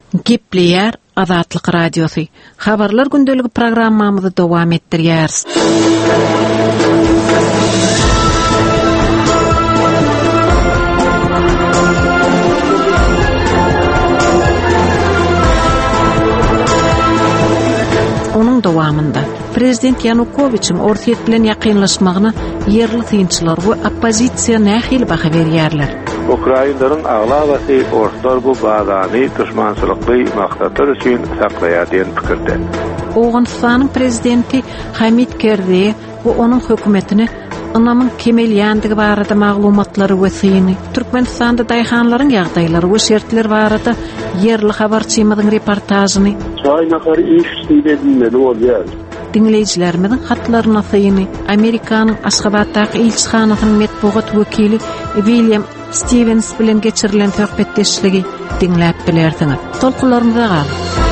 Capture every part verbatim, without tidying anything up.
Gepleyer Azatlyk Radiosu. Habarlar gündöligi programmamyzy dowam etdirýäris. Onun dowamında Prezident Yanukoviç'in Ortiyet bilen ýakynlaşmagyna yerli tynçylar we oppozisiýa nähil baha berýärler. Ukrainaның ağlabasy ortar bu bazany düşmançylykly maksatlar üçin saklaýardyň pikirde. Oğunistanyň prezidenti Hamid Karzai we onuň hökümetini Anamın kemelýandigi barada maglumatlary we syny Türkmenistanda daýhanlaryň ýagdaýlary we şertler barada yerli habarçymyň reportażyny Çaýnakary işçileri bolýar. Dinleyijilerimizin hatlaryna syny Amerikanyň Aşgabatdaky elçixanasynyň metbuat wekili William Stevens bilen geçirilen söhbetdeşligi dinläp bilersiňiz. Tolkularymyza gal.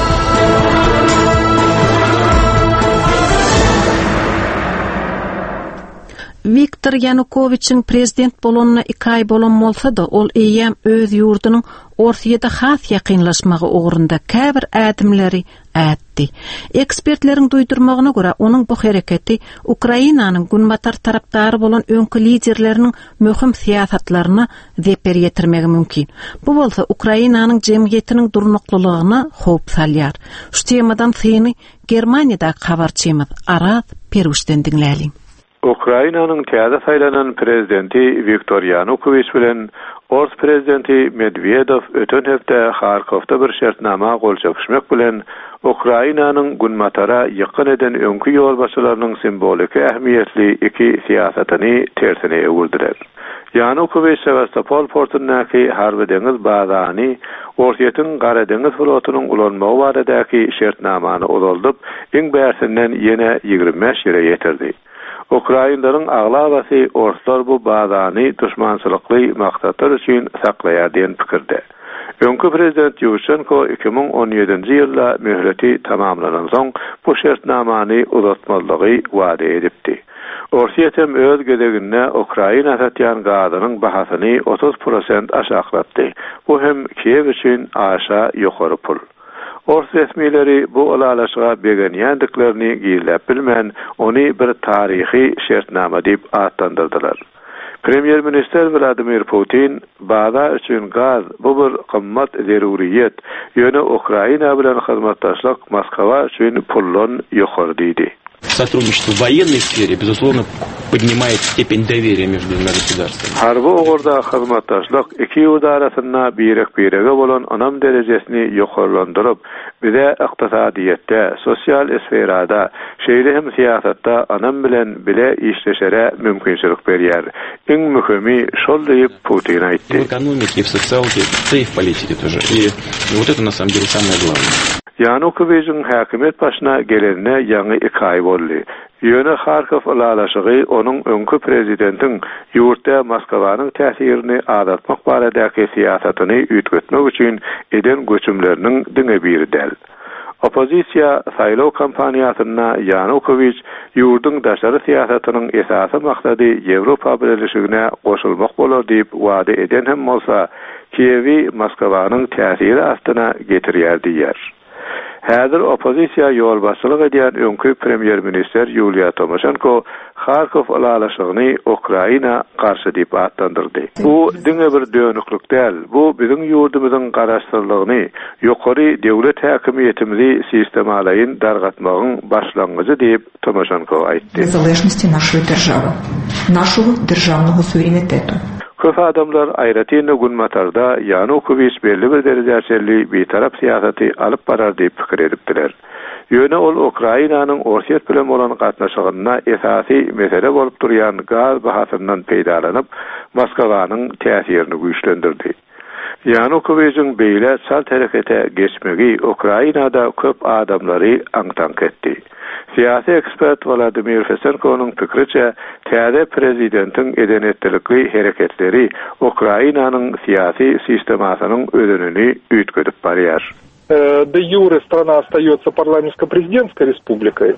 Viktor Yanukoviç'in prezident bolanyna iki ay bolan bolsa da ol eýem öz ýurdunyň ortaýada has ýakynlaşmagy ugrunda käbir ädimleri ätdi. Ekspertleriň duýdurmagyna görä onuň bu hereketi Ukrainanyň günbatar tarapdary bolan öňkü liderleriniň möhüm siýasatlaryna zeper ýetirmegi mümkin. Bu bolsa Ukrainanyň jemgyýetiniň durnuklylygyna howp salýar. Şu temadan syny Germaniýada habarçymyz Araz Peruşden dinläýin. Ukrainanyň täze saýlanan prezidenti Viktor Yanukoviç bilen Ors prezidenti Medvedev ötön hepde Harkovda bir şertnama gol çapyşmak bilen Ukrainanyň günmatara ýakyn eden öňkü ýolbaşçylarynyň simbolik ähmiýetli iki siýasatyny tersine ewirdiler. Yanukoviç Sevastopol portundaky harby deňiz bazany Ortiýetin Gara deňiz flotunyň ulanmagy baradaky şertnamany uzaldyp, iň bärsinden ýene ýigirme beş ýere ýetirdi. Ukrainalyň ağlabasy orslar bu bazany düşmançylykly maksatlar üçin saklaýardyň pikirde. Öňkü prezident Ýušenko iki ming on ýedinji ýylda möhleti tamamlanan soň bu şertnamany uzatmalygy wada edipdi. Ortiýetem öz gedeginde Ukraina satýan gazynyň bahasyny otuz prosent aşaglatdy. Bu hem Kiev üçin aşa ýokary pul. Ors resmileri bu olalaşyga begenýändiklerini giýilip bilmän, ony bir taryhy şertnama diýip atlandyrdylar. Premier Minister Vladimir Putin baza üçin gaz bu bir kymmat zeruriýet, ýöne Ukraina bilen hyzmatdaşlyk Moskwa üçin pullon ýokary diýdi. Сотрудничество в военной сфере, безусловно, поднимает степень доверия между двумя государствами. Harby ogurda hyzmatdaşlyk iki ýurt arasynda birek-birege bolan anam derejesini ýokarlandyryp, bize iqtisadiýetde, sosial sferada, şeýle hem siýasatda anam bilen bile işleşere mümkinçilik berýär. Iň mühimi şol diýip Putin aýtdy. В экономике, в социалке, да и в политике тоже. И вот это на самом деле самое главное. Yanukoviç'in häkimet başına gelenine ýangy iki ay boldy. Ýöne Harkov alalaşygy onuň öňkü prezidentiň ýurtda Moskwanyň täsirini azaltmak baradaky siýasatyny üýtgetmek üçin eden göçümleriniň diňe bir del. Opozisiýa saýlaw kampaniýasyna Yanukoviç ýurdun daşary siýasatynyň esasy maksady Ýewropa Birleşigine goşulmak bolar diýip wada eden hem bolsa, Kiewi Moskwanyň täsiri astyna getirýär diýär. Häzir opozisiýa ýolbaşçylyk edýän öňkü premier minister Yulia Tymoshenko Harkov alalaşygyny Ukraina garşy diýip atlandyrdy. Bu diňe bir dönüklük däl, bu biziň ýurdumyzyň garaşdyrlygyny, ýokary döwlet häkimiýetimizi sistemalaýyn dargatmagyň başlangyjy diýip Tymoshenko aýtdy. Незалежності нашої держави, нашого державного суверенітету. Köp adamlar aýratyny günmatarda Yanukoviç belli bir derejeli bir tarap siýasaty alyp barar diýip pikir edipdiler. Ýöne ol Ukrainanyň Ortiýet bilen bolan gatnaşygyna esasy mesele bolup durýan gaz bahasyndan peýdalanyp Moskwanyň täsirini güýçlendirdi. Yanukoviç'in beýle salt herekete geçmegi Ukrainada köp adamlary aňtank etdi. Siyasi ekspert Vladimir Fesenko'nun pikriçe, täze prezidentin edenetlikli hareketleri Ukrainanyň siyasi sistemasynyň ödününi üýtgedip barýar. Де юре страна остается парламентско-президентской республикой.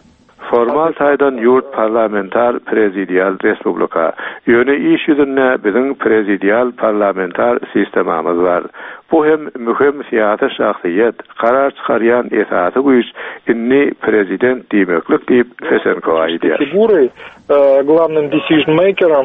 formal taýdan ýurt parlamentar prezidial respublika. Ýöne iş ýüzünde biziň prezidial parlamentar sistemamiz bar. Bu hem mühim siyasi şahsiýet, karar çykarýan esasy güýç inni prezident diýmeklik diýip Fesenkov aýdýar. Фигурой, главным decision-maker'ом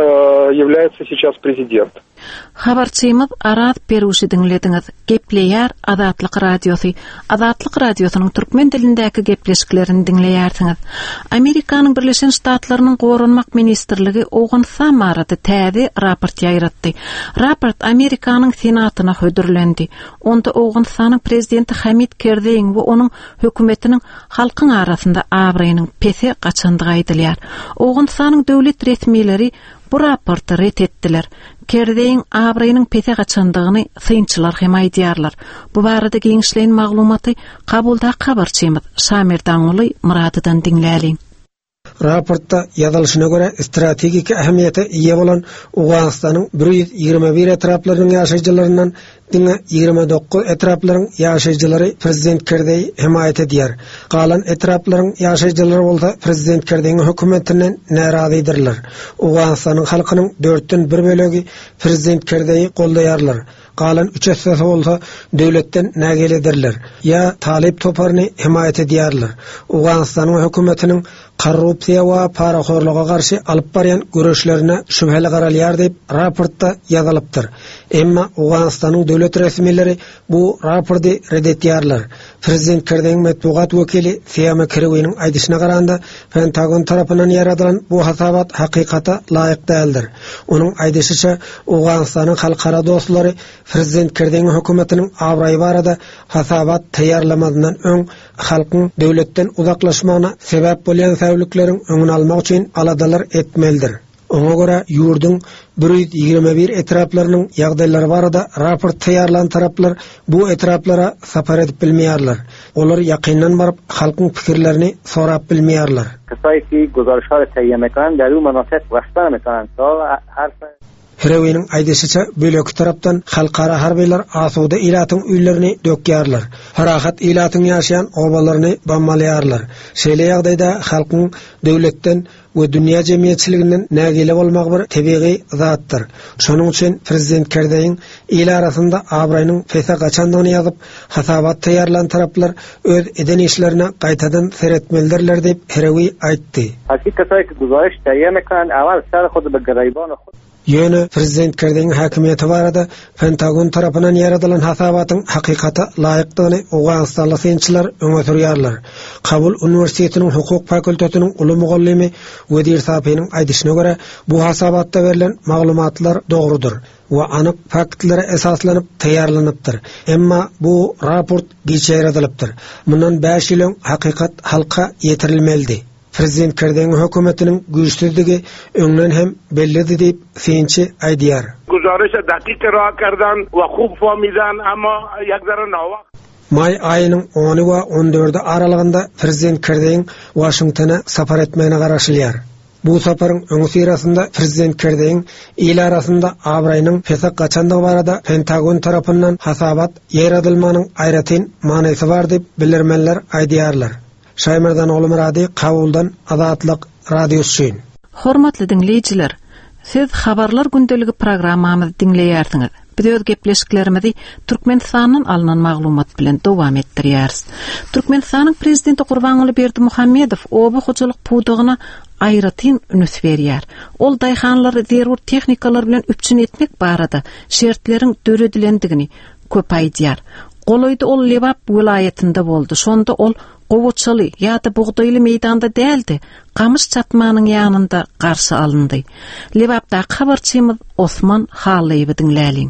является сейчас президент. Habarçymyz Arat Peruşy dinlediňiz. Gepleýär Azatlyk radiosu. Azatlyk radiosynyň türkmen dilindäki gepleşiklerini dinleýärsiňiz. Amerikanyň Birleşen Ştatlarynyň Gorunmak ministrligi Owganystan barada täze raport ýaýratdy. Raport Amerikanyň senatyna hödürlendi. Onda Owganystanyň prezidenti Hamid Karzai we onuň hökümetiniň halkyň arasynda abraýynyň pesi gaçandygy aýdylýar. Owganystanyň döwlet resmiýetleri bu raporty ret etdiler. Karzaiň abraýynyň pese gaçandygyny synçylar hem aýdýarlar. Bu barada giňişleýän maglumaty kabulda habarçymyz Şamir Daňuly Muradydan dinläli. Raportda ýazylyşyna görä strategik ähmiýete ýa bolan Owganystanyň bir ýüz ýigirme bir etraplarynyň ýaşaýjylaryndan diňe ýigirme dokuz etraplaryň ýaşaýjylary prezident Karzai himayet edýär. Galan etraplaryň ýaşaýjylary bolsa prezident Karzaiň hökümetinden närazydylar. Owganystanyň halkynyň dörtden bir bölegi prezident Karzai goldaýarlar. Galan üç esasy bolsa döwletden nägeledirler. Ya talip toparyny himayet edýärler. Owganystanyň hökümetiniň korrupsiýa we paraxorluga garşy alyp barýan görüşlerine şübheli garalýar diýip raportda ýazylypdyr. Emma Owganystanyň döwlet resmiýetleri bu raporty reddetýärler. Prezident Karzaiň matbuat wekili Fiýama Kerewiň aýdyşyna garanda Pentagon tarapyndan ýaradylan bu hasabat hakykata laýyk däldir. Onuň aýdyşyça Owganystanyň halkara dostlary prezident Karzaiň hökümetiniň abraýy barada hasabat taýýarlamadyndan öň halkyň döwletden uzaklaşmagyna sebäp bolýan säwlikleriň öňüni almak üçin aladalar etmelidir. Ona göre ýurdun bir ýüz ýigirme bir etraplarynyň ýagdaýlary barada raport taýýarlan taraplar bu etraplara sapar edip bilmeýärler. Olar ýakyndan baryp halkyň pikirlerini sorap bilmeýärler. Kysy ki guzarşlar teýýär mekan der u manasat başdan mekan her Kerewiň aýdyşyça böleki tarapdan halkara harbylar asuda ilatyň üýlerini dökýärler. Harahat ilatyň ýaşaýan obalaryny bammalýarlar. Şeýle ýagdaýda halkyň döwletden we dünýä jemgyýetçiliginden nägele bolmak bir tebigy zatdyr. Şonuň üçin prezident Karzaiň ila arasynda abraýynyň pese gaçandygyny ýazyp, hasabat taýýarlan taraplar öz eden işlerine gaýtadan seretmelidirler diýip Kerewi aýtdy. Hakykatda guzarş teýýär mekan awal sar hudy be garaýban Ýöne prezident Karzaiň häkimiýeti barada Pentagon tarapyndan ýaradylan hasabatyň hakykata laýykdygyny Owganystanly synçylar öňe sürýärler. Kabul Uniwersitetiniň hukuk fakültetiniň uly mugallimi Wedir Sapiň aýdyşyna görä bu hasabatda berilen maglumatlar dogrudur we anyk faktlere esaslanyp taýýarlanypdyr. Emma bu raport geçe ýaradylypdyr. Mundan beş ýyl hakykat halka ýetirilmeli. Prezident Karzaiň hökümetiniň güýçsizligi öňden hem bellidir diýip synçy aýdýar. Guzarşa dakik ra kardan we खूब famidan ama ýagdaran awak May aýynyň ony we on dördi aralygynda prezident Karzaiň Washingtona sapar etmegine garaşylýar. Bu saparyň öňü sirasynda prezident Karzaiň il arasynda abraýynyň fesak gaçandygy barada Pentagon tarapyndan hasabat ýaradylmanyň aýratyn manysy bar diýip bildirmenler aýdýarlar. Şaymerdan oğlum radi Kabuldan Azatlyk radiosu. Hormatly dinleyijiler, siz habarlar gündeligi programmamyzy dinleýärsiňiz. Biz öz gepleşiklerimizi Türkmenistanyň alynan maglumat bilen dowam etdirýäris. Türkmenistanyň prezidenti Gurbanuly Berdimuhammedow oba hojalyk pudugyna aýratyn ünüs berýär. Ol daýhanlary zerur tehnikalar bilen üpçün etmek barada şertleriň döredilendigini köp aýdýar. Goloýdy ol Lebap vilayetinde boldy. Şonda ol Gowoçaly ýa-da Bugdaýly meýdanda däldi. Gamyş çatmanyň ýanynda garşy alındy. Lebapda habarçymyz Osman Halyýew dinläliň.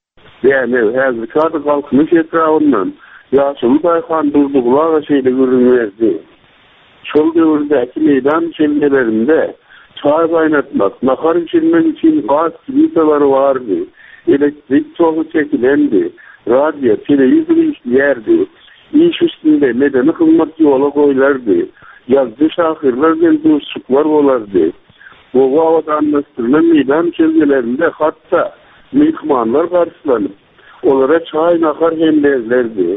Yani häzir çaty halkyny etrawynyň ýaşamy daýhan durduglar şeýle görünýärdi. Şol döwürdäki meýdan şeýlelerinde çay gaýnatmak, nahar içilmek için gaz plitaları vardı. Elektrik togu çekilendi. Radyo, televizyon işleyerdi. İş üstünde medeni hizmet yola koylardı. Yazdı şahırlar geldi, uçuklar olardı. Bu vatandaşlarının meydan çizgilerinde hatta mihmanlar karşılanıp onlara çay nakar hemlerlerdi.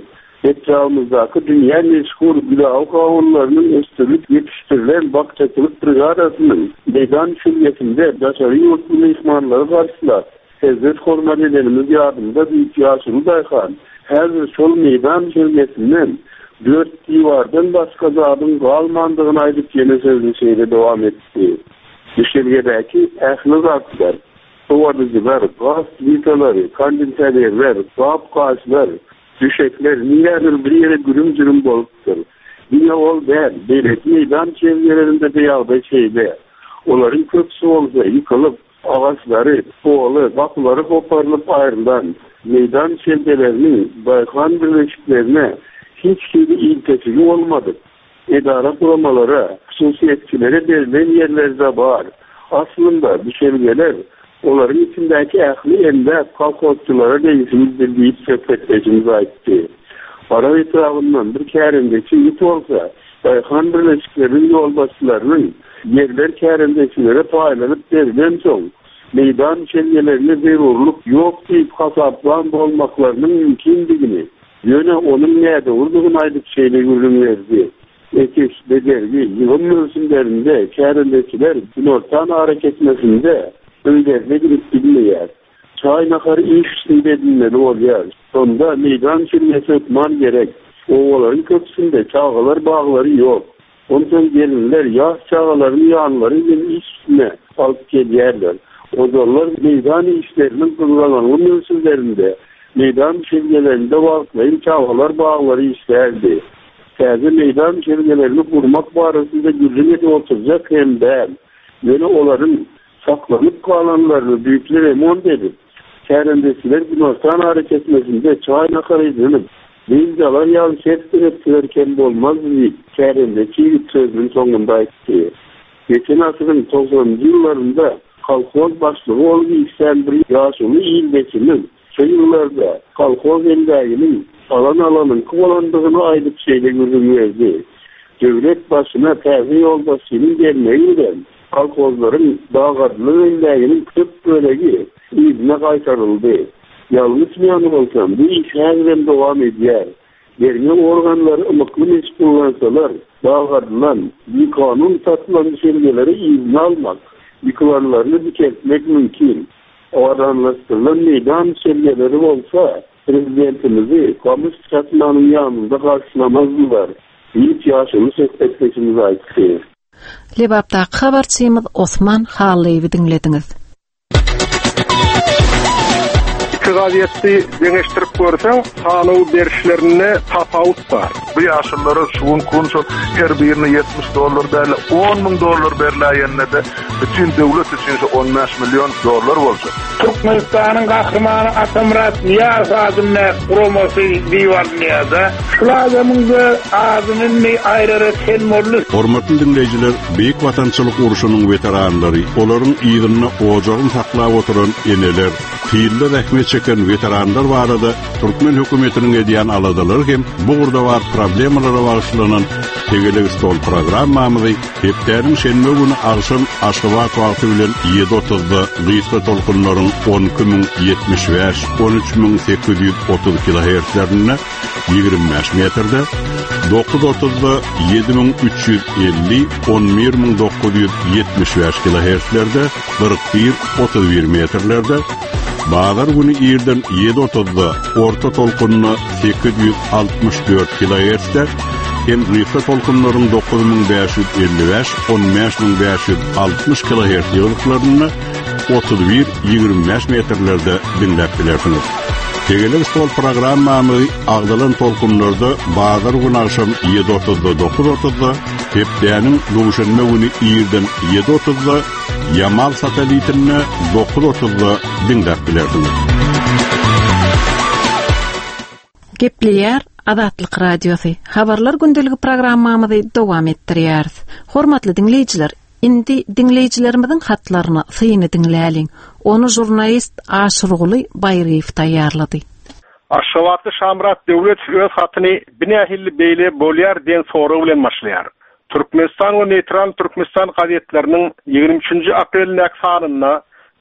etrafımızdaki dünya meşhur gülah kavunlarının üstürlük yetiştirilen bakçacılık brigadasının meydan şirketinde başarı yurtlu ihmanları karşılar. Hezret hormat edenimiz yardımda Büyük Yaşulu Dayhan, her sol meydan şirketinden dört divardan başka zadın kalmandığını aydıp yeni sözlü şeyle devam etti. Düşürgedeki ehli zatlar, sovadıcılar, gaz vitaları, kandinterler, kap kaçlar, düşekler, niyedir bir yere gürüm cürüm boluptur. Yine ol der, devlet meydan çevrelerinde beyazda şeyde, onların köksü olsa yıkılıp, ağaçları, oğlu, bakıları koparılıp ayrılan meydan çevrelerinin Baykan birleşiklerine hiç gibi iltesili olmadı. İdara kuramalara, hususiyetçilere verilen yerlerde var. Aslında bu çevreler, onların içindeki ehli ender kalkotçulara değişimizdir deyip söhbetleşimiz aitti. Ara etrafından bir kârindeki it olsa, Baykan birleşiklerinin yolbaşçılarının yerler kârindekilere paylanıp verilen son, meydan çevrelerine zerurluk yok deyip kasaplan olmaklarının mümkünlüğünü, yöne onun neyde vurduğun aydık şeyle ürün verdi. Ekiş, becergi, yılın mevsimlerinde kârindekiler günortan hareketmesinde önlerine girip bilmeyer. Çaynakarı iş üstünde dinleri oluyor. Sonunda meydan çirmesi ötman gerek. Ovaların köksünde çağalar bağları yok. Ondan gelinler yağ çağaların yanları ile iş üstüne alıp geliyerler. Ozorlar meydan işlerinin kılgalanlı mevsimlerinde meydan çirgelerinde vaklayın çağalar bağları işlerdi. Taze meydan çirgelerini kurmak barasında gürlüğüne oturacak hem de yine onların saklanıp kalanlarını büyükler remont edip kârindesiler günortan hareketmesinde çaynakarı edilip Bildalar yanlış ettirirken olmaz deyip kârindeki sözünün sonunda etti. Geçen asırın doksanıncı yıllarında kalkoz başlığı olgu işten bir yaşını iyilmesinin şu yıllarda kalkoz endaginin alan alanın kıvalandığını aylık şeyle görünüyordu. Devlet başına terzi yoldaşının gelmeyiyle kalkozların dağarlı endaginin kırk bölegi izine kaytarıldı. Yanlış mı yanılsam bu iş her zaman devam ediyor. Yerine organları ımıklı meşgullansalar dağarlılan bir kanun tatılan şergeleri izine almak, yıkılanlarını dikeltmek mümkün. O aranlaştırılan meydan şergeleri olsa prezidentimizi kamus çatmanın yanında karşılamazdılar. Büyük yaşını söhbetleşimiz aitti. Lebapta habarçıyımız Osman Halıy'ı dinlediniz. Gaziyeti deneştirip görsen, sanav berişlerine tafavut var. Bu yaşlılara şuun kunsu her birine yetmiş dolar derle, on bin dolar berlayenine de bütün devlet için on beş milyon dolar olacak. Türkmenistan'ın kahramanı Atamurat Niyaz adına promosu divar Niyaz'a. Şu adamın da adının ne ayrı sen morlu. Hormatly dinleyiciler, Büyük Vatançılık Uruşu'nun veteranları, onların iyidinine ocağın taklav oturan eneler, fiilde rahmet çeken veteranlar var da Türkmen hükümetinin ediyen aladalar hem bu urda var problemalara varışlanan Tegelik Stol programmamızı hepterin şenme günü akşam Aşgabat vakti bilen yedi otuzda Gıysa tolkunların on iki bin yetmiş beş on üç bin sekiz yüz otuz kilohertzlerine yigirmi beş metrede, dokuz otuzda yedi bin üç yüz elli on bir bin dokuz yüz yetmiş beş kilohertzlerde, kırk bir otuz bir metrelerde, Bağlar günü iyirden yedi otuzda orta tolkununa sekiz yüz altmış dört kilohertzler, hem Gıysa tolkunların dokuz bin beş yüz elli beş on beş bin beş yüz altmış kilohertz yıllıklarını otuz bir yigirmi beş metrelerde dinlep bilersiniz. Tegelik Stol programmamızı ağdalan tolkunlarda Bağlar günü akşam yedi otuzda dokuz otuzda, hepdenin Duşanbe günü iyirden yedi otuzda Yamal satelitine dokuz otuzda dinlep bilersiniz. Gepliyer Adatlyk Radiosu. Habarlar gündəligi programmamyzy dowam etdirýärys. Hormatly dinleýijiler, indi dinleýijilerimizin hatlaryny syny dinläliň. Onu jurnalist Aşyrguly Bayriýew taýýarlady. Aşgabatly Şamrat döwlet öz hatyny binähilli beýle bolýar den soraw bilen başlaýar. Türkmenistan we Neutral Türkmenistan gazetlerinin yigirmi üçinji aprel näk sanyna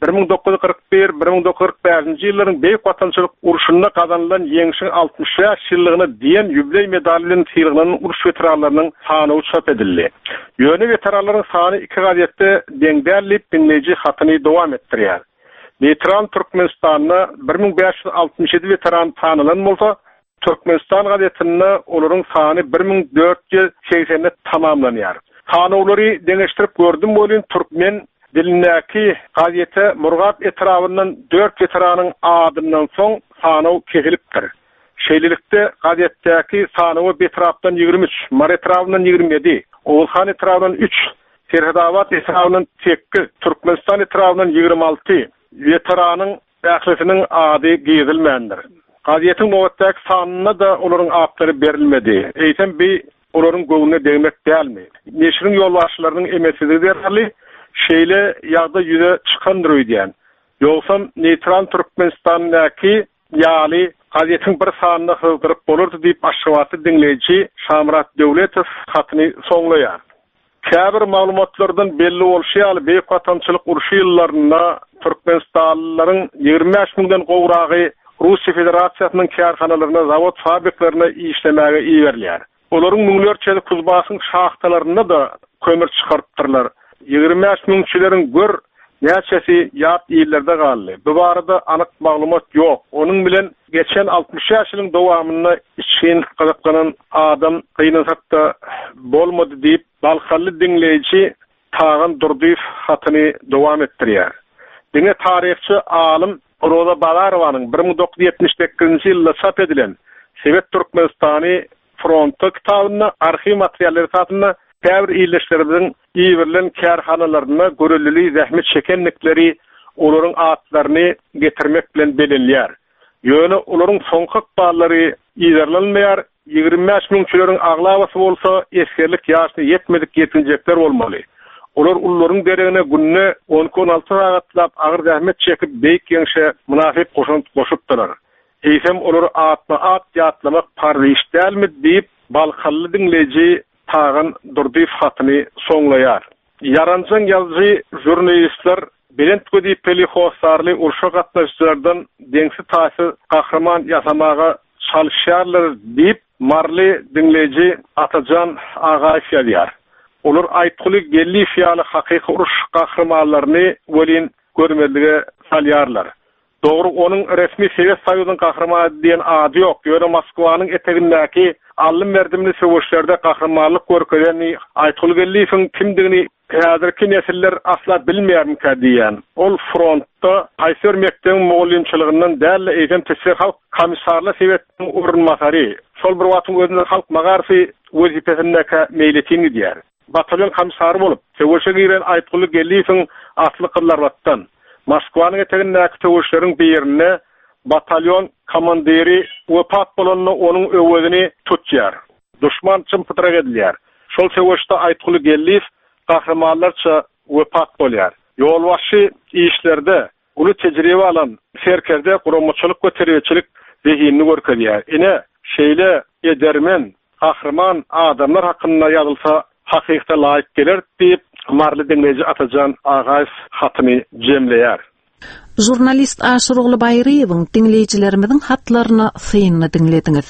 bir ming dokuz yüz kırk bir bir ming dokuz yüz kırk beşinji ýyllaryň Beýik Watançylyk urşunda kazanılan ýeňişiň altmış beş ýyllygyna diýen ýübiley medali bilen tyrylanan uruş weteranlarynyň sany çap edildi. Ýöne weteranlaryň sany iki gazetde deňdälip dinleýiji hatyny dowam etdirýär. Neytral Türkmenistanyna bir ming beş yüz altmış ýedi weteran tanylan bolsa, Türkmenistan gazetinde olaryň sany bir ming dört yüz seksende tamamlanýar. Sanawlary deňeşdirip gördüm bolýan türkmen dilindäki gazete Murgat etrafyndan dört weteranyň adyndan soň sanaw kegilipdir. Şeýlelikde gazetdäki sanawy betrapdan ýygrimi üç, Mar etrafyndan ýygrimi ýedi, Owulhan etrafyndan üç, Serhadawat etrafyndan sekiz, Türkmenistan etrafyndan ýygrimi alty weteranyň ählisiniň ady gizilmändir. Gazetin nowatdaky sanyna da olaryň adlary berilmedi. Eýsem bir olaryň göwüne degmek dälmi? Neşrin ýolbaşçylarynyň emesizligi derhali şeýle ýagda ýüze çykandyr diýen. Ýogsam Neytral Türkmenistandaky ýaly gazetin bir sanyny hyzdyryp bolardy diýip aşgawaty dinleýiji Şamrat Döwletow hatyny soňlaýar. Käbir maglumatlardan belli bolşýaly Beýik Watançylyk urşy ýyllaryna Türkmenistanlylaryň ýygrimi beş mingden gowragy Russiýa Federasiýasynyň kärhanalaryna, zawod fabriklaryna işlemäge iýerler. Olaryň müňlerçe kuzbasyň şahtalaryna da kömür çykartdyrlar. ýygrimi beş müňçileriň gör näçesi ýat ýerlerde galdy. Bu barada anyk maglumat ýok. Onuň bilen geçen altmış beş ýylyň dowamyny işin gyzykdyran adam gynasakda bolmady diýip balkally dinleýiji Tagan Durdyýew hatyny dowam etdirýär. Dine tarihçi alim Roza Balarowanyň bir ming dokuz yüz ýetmiş sekizinji ýylda çap edilen Sowet Türkmenistany fronty kitabyna arxiv materiallary satyna käbir ýerleşlerden ýygyrylan kärhanalaryna görelili zähmet çekenlikleri olaryň atlaryny getirmek bilen belirlýär. Ýöne olaryň soňky ballary ýerlenmeýär, ýygrimi beş müňçileriň aglawasy bolsa eskerlik ýaşyna ýetmedik ýetinjekler bolmaly. Olar ullaryň deregine günne on on alty sagatlap agyr zähmet çekip beýik ýeňşe munafik goşunt goşupdylar. Eýsem olar atma at ýatlamak pardy iş dälmi diýip balkally dinleýiji Tagan Durdyýew hatyny soňlaýar. Yaranjan ýazgy jurnalistler Belent Gödi Pelihosarly urşa gatnaşçylardan deňsi taýsy gahrman ýasamaga çalyşýarlar diýip marly dinleýiji Atajan Agaýew ýazyar. Olar aýtguly gelli fiýaly hakyky uruş gahrmanlaryny welin görmelige salýarlar. Dogry onuň resmi Sowet Soýuzynyň gahrmany diýen ady ýok. Ýöne Moskwanyň etegindäki allym berdimli söwüşlerde gahrmanlyk görkezeni aýtguly gelliýiň kimdigini häzirki nesiller asla bilmeýärmi diýen. Ol frontda Aýsör Mekteň moğolynçylygyndan dälle eýsem tesir halk komissarly Sowetniň urunmasary. Şol bir wagtyň özünde halk magarfy wezipesindäki meýletini diýär. Batalyon komissary bolup, söwüşe giren aýtguly gelliýiň asly kyllar watdan. Moskwanyň etegindäki töwüşleriň birine batalyon komandiri wepat bolanyny onuň öwedini tutýar. Düşman çympytrak edilýär. Şol töwüşde aýtguly gelliýiň gahrmanlarça wepat bolýar. Ýolbaşçy işlerde uly tejribe alan serkerde guramaçylyk we terbiýeçilik zehinini görkezýär. Ine şeýle edermen gahrman adamlar hakynda ýazylsa hakykata laýyk geler diýip marly dinleýiji Atajan Agaýew hatyny jemleýär. Jurnalist Aşyrogly Baýryowyň dinleýijilerimiziň hatlaryny synyny dinlediňiz.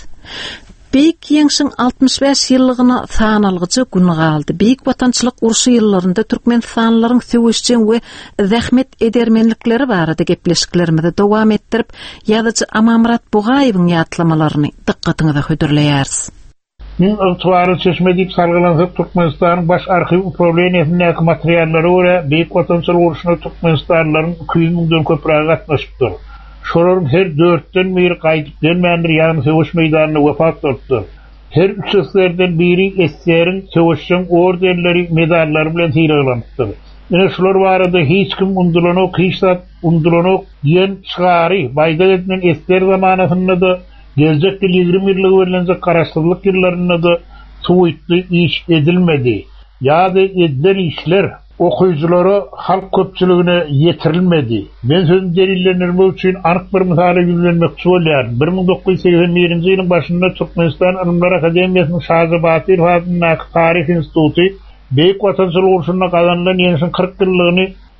Beýik ýeňşiň altmış beş ýyllygyna sanalgyjy gün galdy. Beýik watançylyk urşy ýyllarynda türkmenistanylaryň söwüşçen we zähmet edermenlikleri barada gepleşiklerimizi dowam etdirip, ýazyjy Amamrat Bugaýewiň ýatlamalaryny dikkatiňize hödürleýäris. Min ıgtywary çeşmedip sargılansa Türkmenistan'ın baş arxiv upravleniýasyndaky materiallary göre Beýik Watançylyk urşyna Türkmenistanlylaryň iki yüz müňden köprägi gatnaşypdyr. Şolaryň her dörtden biri gaýdyp gelmändir, ýagny söwüş meýdanyna wepat bolupdyr. Her üç eslerden biri eseriň söwüşçiň ordenleri, medallary bilen tyrylandyr. Ine şolar barada hiç kim undulanok, hiçsat undulanok diýen şigary baýda edilen esler zamanasynda da gelecekde ýygrimi ýylligi verilense garaşdyrlyk ýyllarynda da suýtly iş edilmedi. Ýa-da edilen işler okuyuculara halk köpçülüğüne yetirilmedi. Ben sözün delillendirmek üçin anyk bir misaly ýüzlenmekçi bolýar. bir ming dokuz yüz seksen birinji ýylyň başynda Türkmenistan Ilmlar Akademiýasynyň Şazybatyr Hazyny Taryh Instituty Beýik Watançylyk urşuna kazanılan ýeňişiň kırk ýyllygyny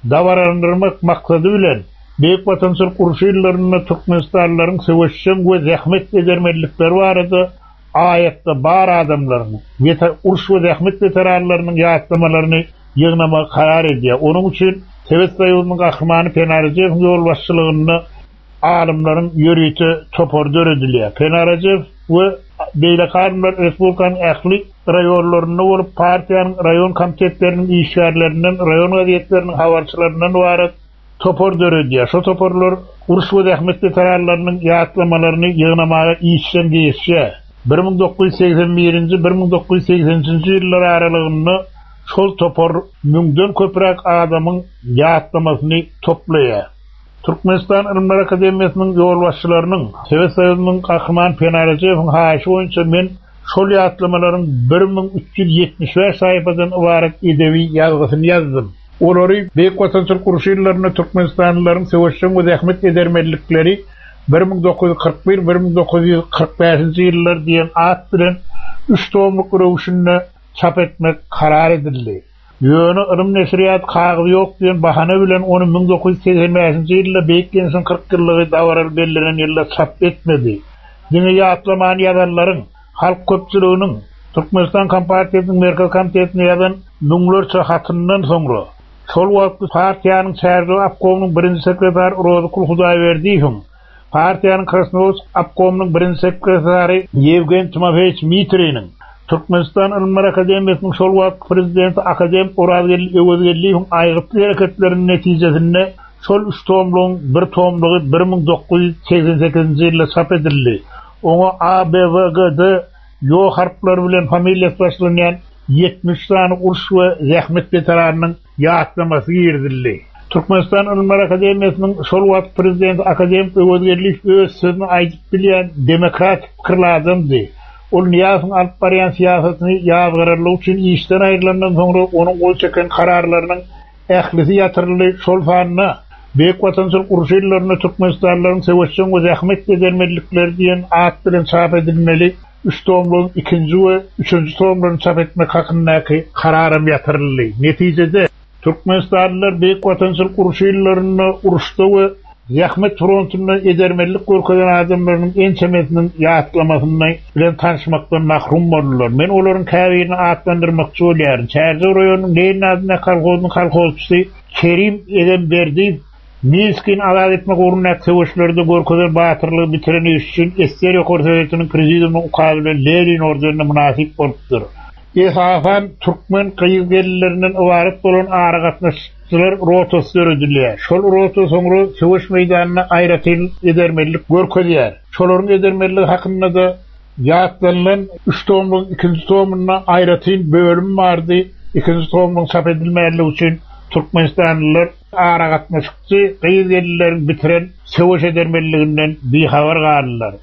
davarandırmak maksadı bilen Büyük vatançılık uruşu ýyllaryna Türkmenistanlaryň söwüşçen we zähmet edermellikleri barada ayetde bar adamlaryň we uruş we zähmet veteranlarynyň ýatlamalarını ýygnamak karar edýär. Onuň üçin Tebet Saýydynyň gahrmany Penarajew ýol başçylygyny alymlaryň ýörüýti topor döredilýär. Penarajew we Beýlekarlar Respublikanyň ähli raýonlaryny bolup partiýanyň raýon komitetleriniň işgärlerinden, raýon gazetleriniň habarçylarynyň barat topor döredýär. Şo toporlar uruş we zähmet veteranlarynyň ýatlamalarını ýygnamaga işçen geçýär. bir ming dokuz yüz seksen birinji bir ming dokuz yüz sekseninji ýyllar aralygynda şol topor müňden köpräk adamyň ýatlamasyny toplaýar. Türkmenistan Ilimler Akademiýasynyň ýol başçylarynyň Tebet Saýydynyň gahrman Penarajewiň haýşy boýunça men şol ýatlamalaryň bir ming üç yüz ýetmiş beş saýpadan ibaret edebi ýazgysyny ýazdym. Olary beýik watançylyk uruşy ýyllaryna Türkmenistanlylaryň söwüşçen we zähmet edermellikleri bir ming dokuz yüz kırk bir bir ming dokuz yüz kırk beşinji ýyllar diýen at bilen üç tomlyk rowşyny çap etmek karar edildi. Ýöne Ilim Nesriyat kagy ýok diýen bahana bilen onu ming dokuz yüz seksen beşinji ýylda beýik gençliň kırk ýyllygy davaral bellenen ýylda çap etmedi. Diňe ýatlaman ýazarlaryň halk köpçüliginiň Türkmenistan Kompartiýasynyň merkez komitetine ýazan müňlerçe hatyndan soňra şol wagtda partiýanyň çärgi apkomynyň birinji sekretary Roza Kulhudaýberdiýew, partiýanyň Krasnoyarsk apkomynyň birinji sekretary Yevgen Timofeýevich Mitriniň, Türkmenistan Ilimler Akademiýasynyň şol wagt prezidenti akademik Urazgel Ewezgelliýewiň aýgyply hereketleriniň netijesinde şol üç tomlygyň bir tomlygy bir ming dokuz yüz seksen sekizinji ýylda çap edildi. Oňa A, B, W, G, D ýo harflary bilen familiýasy başlanýan yetmiş sany uruş we zähmet veteranynyň ýatlamasy ýerdildi. Türkmenistan Ilimler Akademiýasynyň şol wagt prezidenti akademik Ewezgelliýew öz sözüni aýdyp bilýän demokratik pikirlerdi. Ol Niýazyň alyp barýan siýasatyny ýazgyrlyk üçin işden aýrylandan soňra onuň gol çeken kararlarynyň ählisi ýatyrly şol fanyna beýik watançylyk uruşy ýyllaryna Türkmenistanlaryň söwüşçen we zähmet edermellikleri diýen at bilen çap edilmeli. üç tomlygyň ikinji we üçünji tomlaryny çap etmek hakyndaky kararym ýatyrly. Netijede Türkmenistanlylar beýik watançylyk uruşy ýyllaryna uruşda we zähmet frontunda edermellik görkezgen adamlarynyň en çemesiniň ýatlamasyny bilen tanışmakdan mahrum boldular. Men olaryň käbirini atlandyrmakçy bolýarym. Çärgi raýonynyň Leninadna kolhozynyň kolhozçysy Kerim Edemberdi Minskin azad etmek uğruna söwüşlerde görkezgen batyrlygy bitiren üçin Esteriýa Korsowetiniň prezidiumy ukabylen Lenin orderini munasip bolupdyr. Esafan Türkmen gyýyzgelleriniň ibaret bolan ara gatnaşçylar rotosy döredilýär. Şol roto soňra söwüş meýdanyna aýratyn edermellik görkezýär. Şolaryň edermeligi hakynda da ýatlanan üç tomlyk ikinji tomuna aýratyn bölüm bardy. İkinji tomlyň çap edilmäligi üçin Türkmenistanlylar ara gatnaşçy gyýyzgellerini bitiren söwüş edermelliginden bihabar garlylar.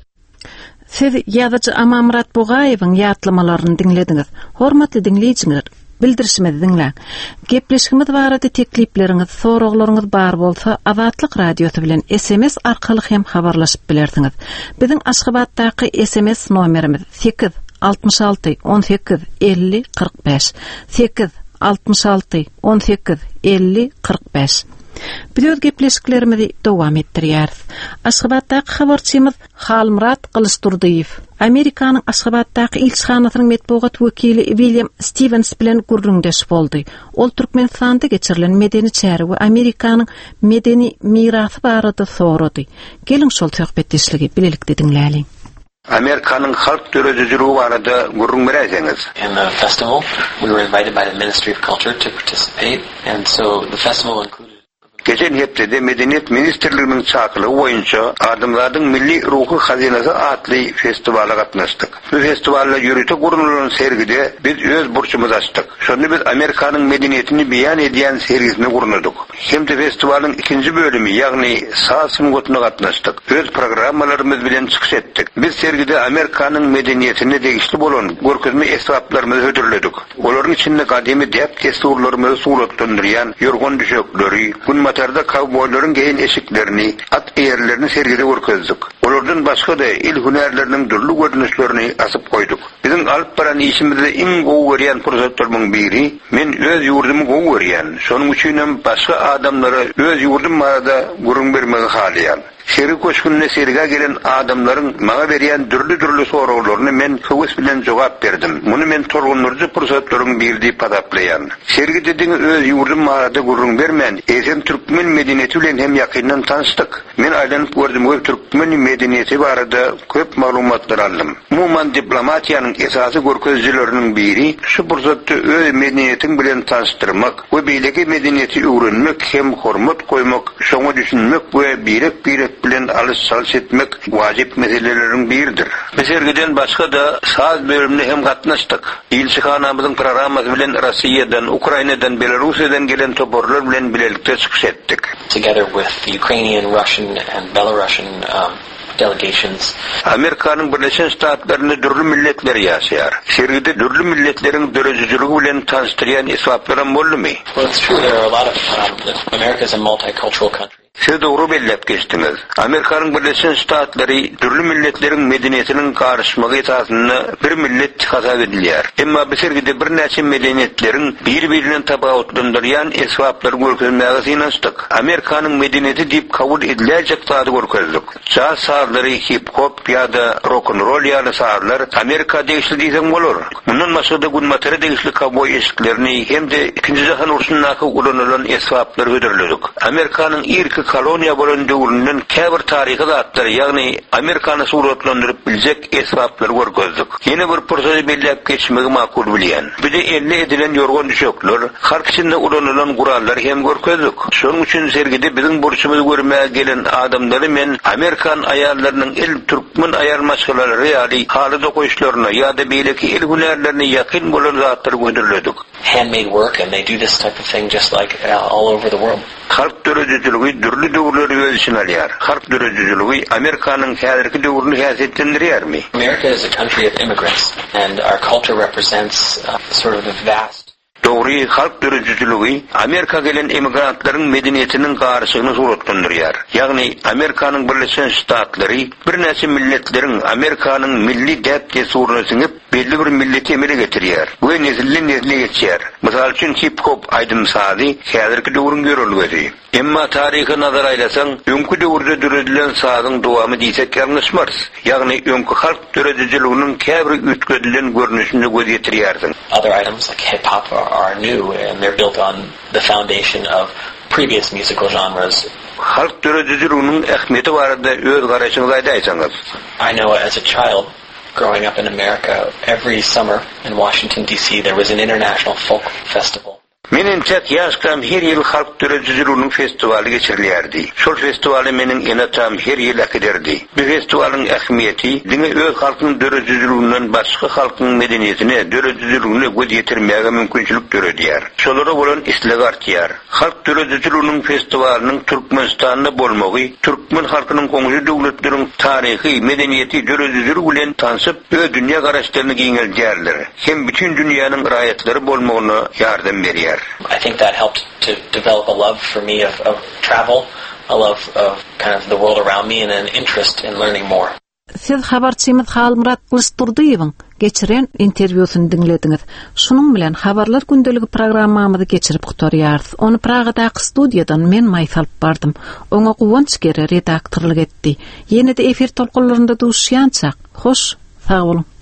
Siz ýazgyçy Amamurat Bugaýewiň ýatlamalaryny dinlediňiz. Hormatly dinleýijiler, bildirişimizi dinläň. Gepleşigimiz barada teklipleriňiz, soraglaryňyz bar bolsa, Azatlyk radiosu bilen S M S arkaly hem habarlaşyp bilersiňiz. Biziň Aşgabatdaky S M S nomerimiz sekiz altmış alty on sekiz elli kırk beş sekiz altmış alty on sekiz elli kırk beş. Biz gepleşiklerimizi dowam etdirýäris. Aşgabatdaky habarçymyz Halmurat Kılıçdurdyýew, Amerikanyň Aşgabatdaky ilçihanasynyň metbuat wekili William Stevens bilen gurrundaş boldy. Ol Türkmenistanda geçirilen medeni çäri we Amerikanyň medeni mirasy barada sorady. Gelin şol söhbetdeşligi bilelikde dinläliň. Amerikanyň halk döredijiligi barada gurrun beräýäňiz. In the festival, we were invited by the Ministry of Culture to participate, and so the festival included Geçen hepde Medeniyet Ministerliğinin çakılığı boyunca Adamlaryň milli ruhu hazinasy atly festivala gatnaşdyk. Bu festivalda ýürüte gurunulan sergide biz öz burçymyzy açdyk. Şonu biz Amerikanyň medeniýetini beýan edýän sergisini gurundyk. Hem de festivalın ikinji bölümi, ýagny saz mugutuna gatnaşdyk. Öz programmalarymyz bilen çykyş etdik. Biz sergide Amerikanyň medeniýetine degişli bolan görkezme esbaplarymyzy hödürledik. Olaryň içinde gademy dep testurlarymyzy suratlandyrýan ýorgon düşekleri, matarda kawboylaryň geýin eşiklerini, at eýerlerini sergide görkezdik. Şolardan başga da il hünärleriniň dürli görnüşlerini asyp koyduk. Biziň alyp baran işimizde iň gowy görýän pursatlaryň biri men öz ýurdumy gowy görýän. Şonuň üçin hem başga adamlara öz ýurdum barada gurun bermegi halýan. Şeri köşkünne serige gelen adamların maňa berýän dürli-dürli soraklaryna men höwes bilen jogap berdim. Muny men torgunlardy pursatlaryň birdi padaplaýan. Sergi dediňi öz ýurdum barada gurun bermän. Ezen türkmen medeniýeti bilen hem ýakyndan tanışdyk. Men aýlanyp gördüm we türkmen medeniýeti barada köp maglumatlar aldım. Umuman diplomatiýanyň esasy görkezjileriniň biri şu pursatdy öz medeniýetiň bilen tanışdyrmak we beýleki medeniýeti öwrenmek hem hormat goýmak, şoňa düşünmek we birek-birek bilen alys-salys etmek wajip meseleleriň biridir. Sergiden başga da saz bölümine hem gatnaşdyk. Ilçihanamyzyň programmasy bilen Rossiýadan, Ukrainadan, Belarusiýadan gelen toporlar bilen bilelikde çykyş etdik. Together with the Ukrainian, Russian and Belarusian um, delegations. Amerikanyň Birleşen Ştatlaryny dürli milletler ýaşaýar. Sergide dürli milletleriň dörejijiligi bilen tanıştyrýan esbaplar boldymy? Well, it's true. There are a lot of um, America is a multicultural country. Siz doğru bellep geçtiniz. Amerikanyň Birleşen Ştatlary dürli milletleriň medeniýetiniň garşymagy esasyny bir millet hasap edilýär. Emma bu sergide bir näçe medeniýetleriň bir-birinden tabawutlandyrýan esbaplar görkezmäge synanyşdyk. Amerikanyň medeniýeti diýip kabul ediljek zady görkezdik. Jaz sazlary, hip-hop ýa-da rock-and-roll ýaly sazlar Amerikada işlediýsen bolar. Mundan başga da günmatary degişli kaboy eşiklerini hem de ikinji jahan urşundaky ulanylan esbaplar ödürledik. Amerikanyň irki koloniya bolan döwründen käbir taryhy zatlary, ýagny Amerikany suratlandyryp biljek esbaplar görkezdik. Ýene bir pursat bellep geçmegi makul bilýän. Bir de elle edilen ýorgan düşekler, halk içinde ulanylan gurallar hem görkezdik. Şonuň üçin sergide biziň burçymyzy görmäge gelen adamlary men Amerikan aýallarynyň el türkmen aýal maşgalary ýaly haly dokoýuşlaryna ýa-da beýleki el hünärlerine ýakyn bolan zatlary göndürledik. Handmade work, and they do this type of thing just like uh, all over the world. Halk dörejijiligi dürli döwürleri öz içine alýar. Halk dörejijiligi Amerikanyň häzirki döwrüni häsiýetlendirýärmi? America is a country of immigrants, and our culture represents uh, sort of a vast. Doğru, halk dörejijiligi Amerika gelen emigrantlaryň medeniýetiniň garşygyny suratlandyrýar. Ýagny Amerikanyň Birleşen Ştatlary bir näçe milletleriň Amerikanyň milli däp tesuryny siňip belli bir milleti emele getirýär. Bu nesilden nesile geçýär. Mysal üçin hip-hop aýdym sazy häzirki döwrüň görülgedi. Emma taryhy nazar aýlasaň, öňkü döwürde döredilen sazyň dowamy diýsek ýalňyşmaz. Ýagny öňkü halk dörejijiliginiň käbir ütkedilen görnüşini göz getirýärsiň. Other items like hip-hop are, are new, and they're built on the foundation of previous musical genres. Halk dörejijiliginiň ähmiýeti barada öz garaşyňyzy aýdaýsaňyz. I know as a child growing up in America, every summer in Washington D C there was an international folk festival. Menin tek yaşkam her yıl halk dörejijiligiň festivali geçirilýärdi. Şol festivali meniň enatam her yıl akiderdi. Bu festiwaliň ähmiýeti diňe öz halkyň dörejijiliginden başga halkyň medeniýetine, dörejijiligine göz ýetirmäge mümkinçilik töredýär. Şolara bolan isleg artýar. Halk dörejijiligiň festiwaliniň Türkmenistanda bolmagy, türkmen halkynyň goňşy döwletleriň taryhy, medeniýeti, dörejijilig bilen tanışyp, öz dünýä garaşlaryny giňelýärler. Hem bütün dünýäniň raýatlary bolmagyna ýardam berýär. I think that helped to develop a love for me of, of travel, a love of kind of the world around me, and an interest in learning more. Siz habarçymyz Halmurat Kılıçdurdyýewiň geçiren interwýusyny dinlediňiz. Şunuň bilen Habarlar gündeligi programmamyzy geçirip gutarýarys. Onu Pragadaky studiýadan men maýsalyp bardym. Oňa guwanç gere redaktorlyk etdi. Ýene-de efir tolkunlarynda duşýançak. Hoş, sag bolun.